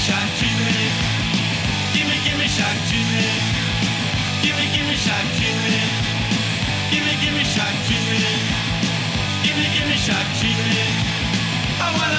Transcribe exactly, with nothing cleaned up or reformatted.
shark treatment. Gimme, gimme shark treatment. Gimme, gimme shark treatment. Gimme, gimme shark treatment. Gimme, gimme shark treatment. I wanna